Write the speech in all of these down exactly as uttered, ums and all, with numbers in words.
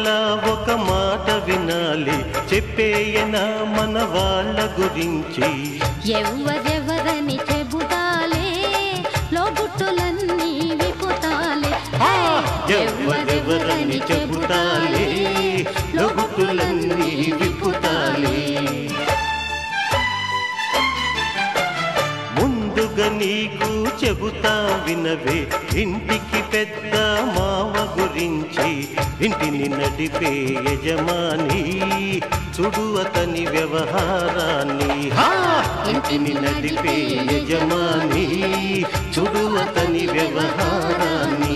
లోపల ఒక మాట వినాలి, చెప్పేయనా మన వాళ్ళ గురించి. ఎవరెవరని చెబుతాలే, లోగుట్టులన్నీ విపుతాలే. ఎవరెవరని చెబుతాలే, లోగుట్టులన్నీ విపుతాలే. ముందుగా నీకు చెబుతా వినవే, ఇంటికి పెద్ద మావ గురించి. ఇంటిని నడిపే యజమాని, చూడు అతని వ్యవహారాన్ని. ఇంటిని నడిపే యజమాని, చూడు అతని వ్యవహారాన్ని.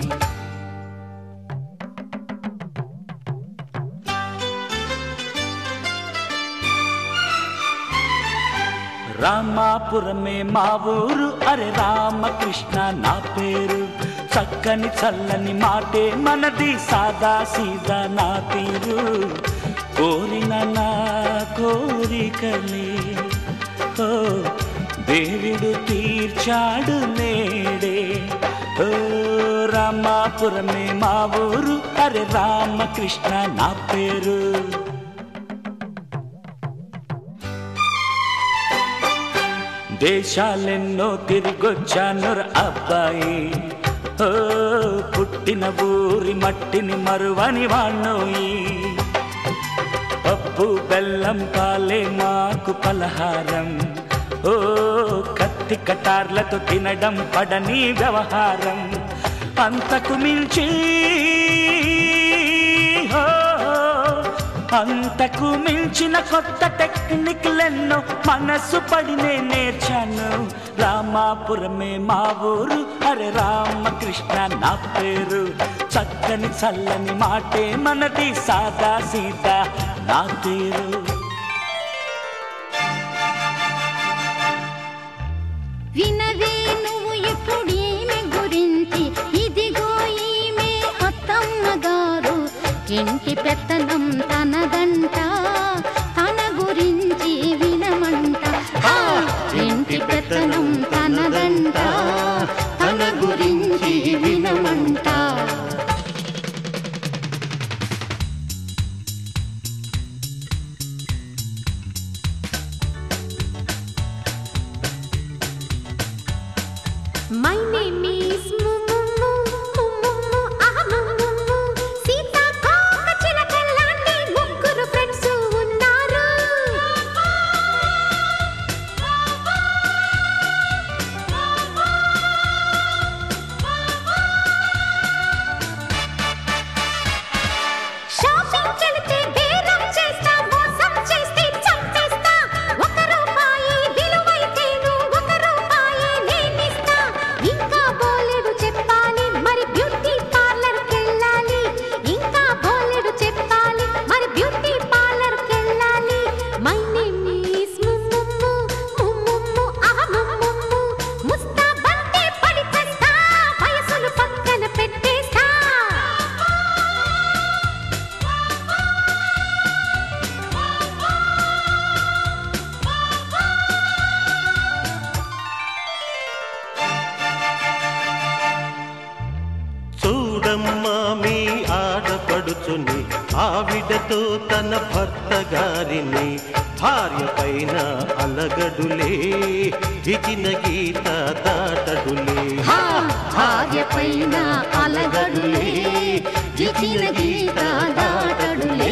రామాపురమే మా ఊరు, అరే రామకృష్ణ నా పేరు. చక్కని చల్లని మాటే మనది, సాదా సీదా నా తీరు. కోరిన నా కోరికలే ఓ దేవుడు తీర్చాడు నేడే. ఓ రామాపురమే మా ఊరు, అరే రామకృష్ణ నా పేరు. దేశాలెన్నో తిరిగొచ్చాను అబ్బాయి, ఓ పుట్టిన ఊరి మట్టిని మరువని వాణ్ణోయి. పప్పు బెల్లం పాలే మాకు పలహారం, ఓ కత్తి కటార్లతో తినడం పడని వ్యవహారం. అంతకు మించి అంతకు మించిన కొత్త టెక్నిక్లెన్నో మనసు పడినే నేర్చాను. రామాపురమే మా ఊరు, అరే రామకృష్ణ నా పేరు. చక్కని చల్లని మాటే మనది, సాదా సీదా నా తీరు. వినవే నువ్వు ఇప్పుడు ఈమె గురించి, ఇదిగో ఈమె అత్తమ్మ గారు. ఇంటి పెత్తనం తనదంట, తన గురించి వినమంట. ఇంటి పెత్తనం తనదంట, తన గురించి వినమంట. My name is Mumu, Mumu, ah Mumu. Sita koka chilakallani mugguru friends unnaru. Shopping kelite beram chesta, mosam cheste champesta. Oka roopayi viluvaitenu oka roopayi nenista. ఇంకా బోలెడు చెప్పాలి మరి బ్యూటీ పార్లర్ కెళ్ళాలి. ఇంకా బోలెడు చెప్పాలి మరి బ్యూటీ పార్లర్ కెళ్ళాలి. మై నేమ్ ఈస్ ముమ్ముమ్ము, ముమ్ముమ్ము, ఆహ్ ముమ్ముమ్ము. ముస్తాబంటే పడిచేస్తా, వయసును పక్కన పెట్టేస్తా. చూడమ్మా మీ ఆడపడుచుని, ఆవిడతో తన భర్త గారిని. భార్య పైన అలగడులే, ఇచ్చిన గీత దాటడులే. భార్య పైన అలగడులే, ఇచ్చిన గీత దాటడులే.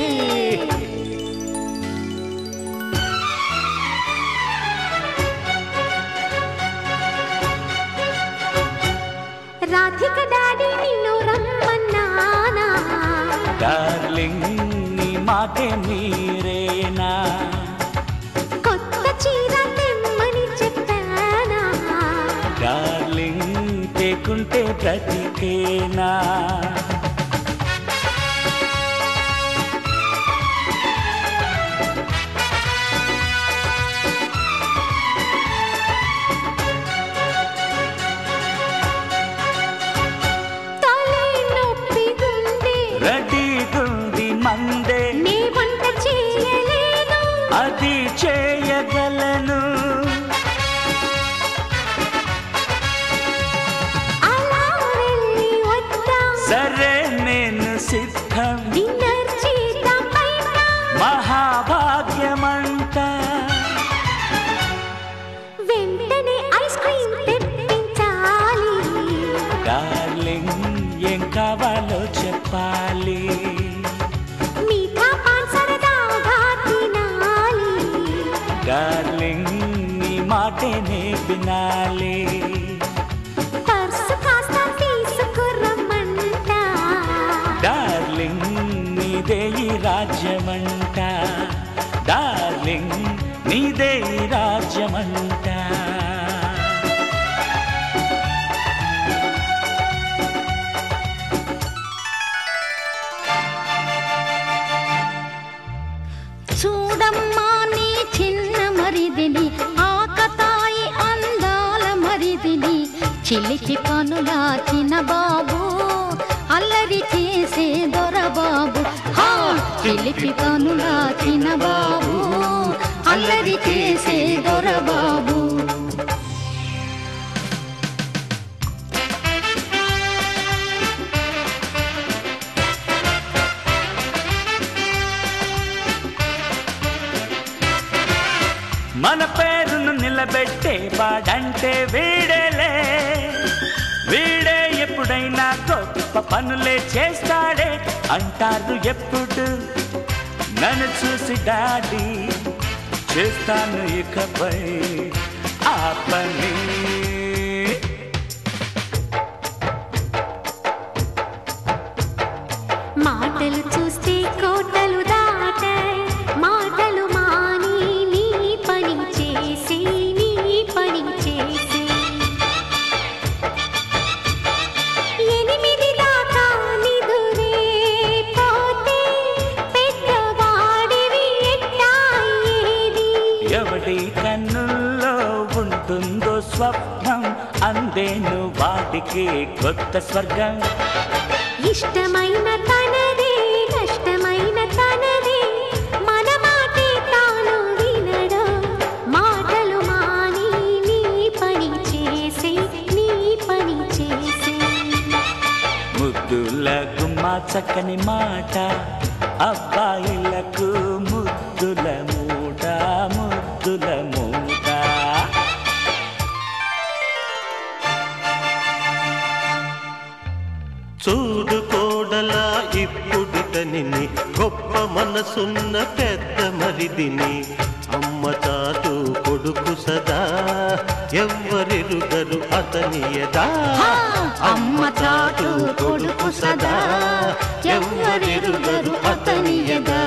రాధిక డాడీ నిన్ను రమ్మన్నానా. డార్లింగ్ నీ మాటే మీరేనా, కొత్త చీర తెమ్మని చెప్పానా. డార్లింగ్ తేకుంటే బ్రతికేనా. తలే నొప్పిగుంది, రెడీగుంది మందే, నీ వంట చేయలేను. అది చేయగలను. అలా వెళ్ళి వద్దాం, సరే ఏం కావాలో చెప్పాలి. మీఠా పాన్ సరదాగా తినాలి. డార్లింగ్ నీ మాటనే వినాలి. పర్సు కాస్త తీసుకురమ్మంట. డార్లింగ్ నీదే ఈ రాజ్యమంట. డార్లింగ్ నీదే ఈ రాజ్యమంట. చూడమ్మా నీ చిన్న మరిదిని, ఆకతాయి అందాల మరిదిని, చిలికి పనుల చిన్న బాబు, అల్లరి చేసే దొరబాబు. హా చిలిపి పనుల చిన్న బాబు, అల్లరి చేసే దొరబాబు. మన పేరును నిలబెట్టే వాడంటే వీడేలే. వీడే ఎప్పుడైనా గొప్ప పనులే చేస్తాడే అంటారు ఎప్పుడు నన్ను చూసి డాడీ. చేస్తాను ఇకపై ఆ పని. మాటలు చూస్తే కోటలు దాటాయి, మాటలు మాని నీ పని చేసి, నీ పని చేసి. ఎనిమిది దాకా నిదురే పోతే పెద్దవాడివి ఎట్టాయేది. ఎవడి కన్నుల్లో ఉంటుందో స్వప్నం, అందేను వాటికి కొత్త స్వర్గం. ఇష్టమైన తనదే, కష్టమైన తనదే, మన మాటే తాను వినడు. మాటలు మాని నీ పని చేసి, నీ పని చేసి. ముద్దుల గుమ్మ చక్కని మాట, అబ్బాయిలకు ముద్దుల మూట, ముద్దుల మూట. చూడు కోడలా ఇప్పుడితని, గొప్ప మనసున్న పెద్ద మరిదిని. అమ్మ చాటు కొడుకు సదా, ఎవ్వరెరుగరు అతని యదా. అమ్మ చాటు కొడుకు సదా, ఎవ్వరెరుగరు అతని యదా.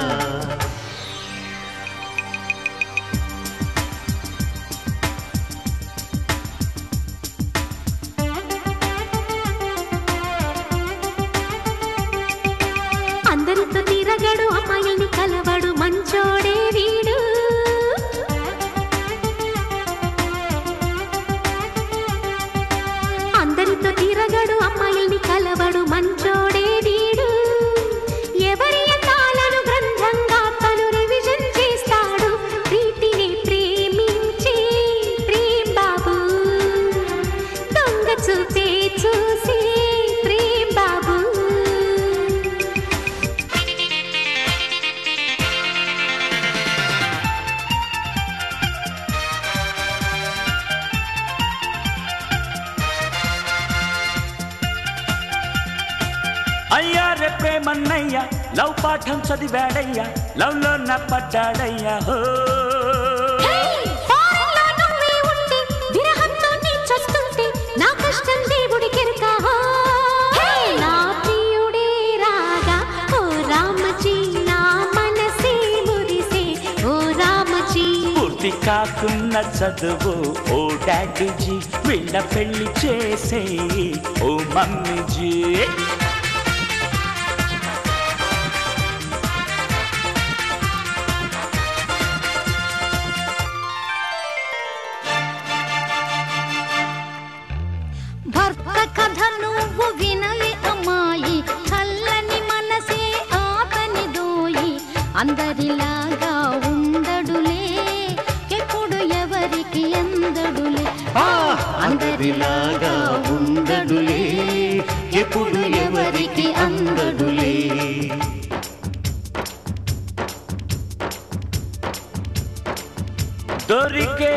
అందరితో తిరగడు, అమ్మాయిల్ని కలవడు, మంచోడే వీడు. అందరితో తిరగడు, అమ్మాయిల్ని కలవడు, మంచోడే వీడు. ఎవరి అందాలను గ్రంథంగా తను రివిజన్ చేస్తాడు. ప్రీతిని ప్రేమించే ప్రేమ్ బాబు, దొంగ చూపే చూసే ప్రేమ్ బాబు. అయ్యా రే ప్రేమన్నయ్యా, లవ్ పాఠం చదివాడయ్యా, లవ్ లో నా పడ్డాడయ్యా. హో ఫారెన్లో నువ్వే ఉంటే, విరహంతో నీ చస్తుంటే, నా కష్టం దేవుడికెరక. నా ప్రియుడే రాగా, ఓ రామజీ, నా మనసే మురిసే, ఓ రామజీ. పూర్తి కాకున్న చదువు ఓ డాడీజీ, వీళ్ళ పెళ్లి చేసే ఓ మమ్మీజీ. భర్త కథ నువ్వు వినలే అమ్మాయి, చల్లని మనసే ఆతని దోయి. అందరిలాగా ఉండడులే, ఎప్పుడు ఎవరికి అందడులే. అందరిలాగా ఉండడులే, ఎప్పుడు ఎవరికి అందడులే. దొరికే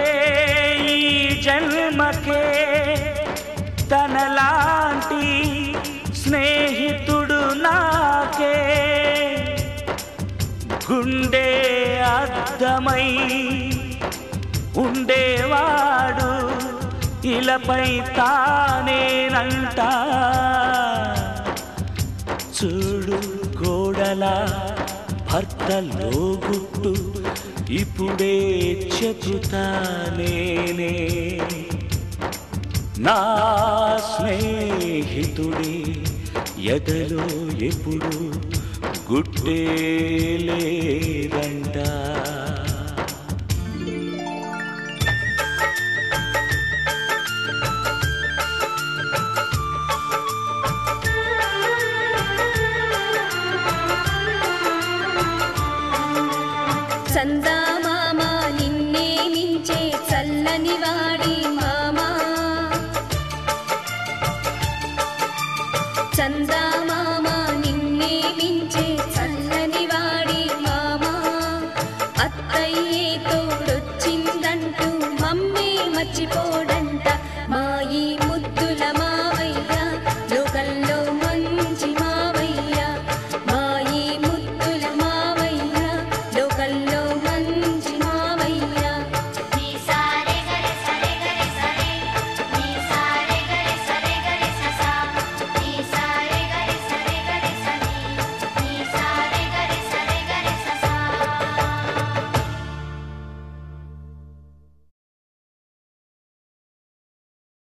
ఈ జన్మకే తనలాంటి స్నేహితుడు నాకే గుండె అద్దమై ఉండేవాడు ఇలపై తానేనంట చూడు కోడలా భర్తలో గుట్టు ఇప్పుడే చెబుతానేనే నా స్నేహితుడే ఎదలో ఎప్పుడు గుట్టే లేదంట చందమామ నిన్నే మించే చల్లని వాడి మామా చందా